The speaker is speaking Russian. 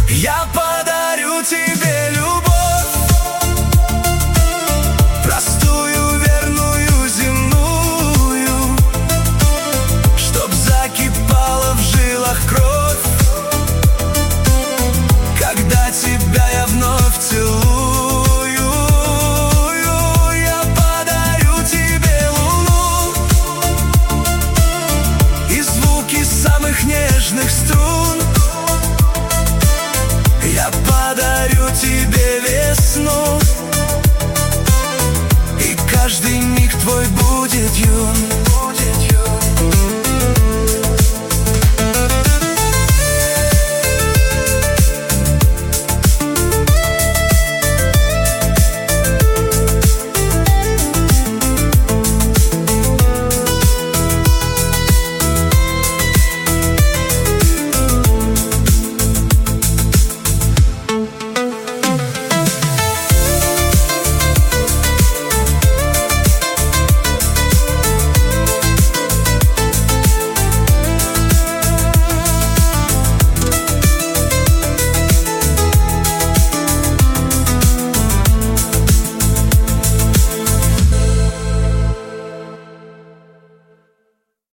Я подарю тебе любовь, простую, верную, земную, чтоб закипала в жилах кровь, когда тебя я вновь целую. Я подарю тебе луну и звуки самых нежных струн. Я подарю тебе весну, и каждый миг твой будет юн.